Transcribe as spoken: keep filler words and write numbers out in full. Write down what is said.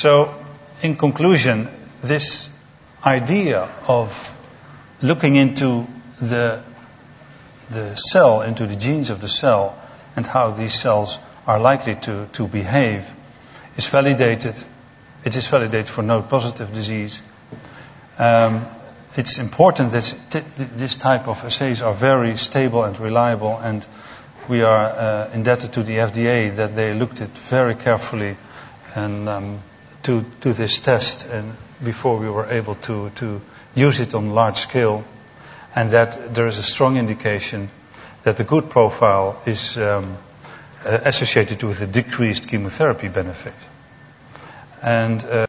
So, in conclusion, this idea of looking into the the cell, into the genes of the cell, and how these cells are likely to, to behave, is validated. It is validated for node-positive disease. Um, it's important that t- this type of assays are very stable and reliable, and we are uh, indebted to the F D A that they looked at very carefully and um, to to this test, and before we were able to to use it on large scale, and that there is a strong indication that the good profile is um, associated with a decreased chemotherapy benefit. And uh,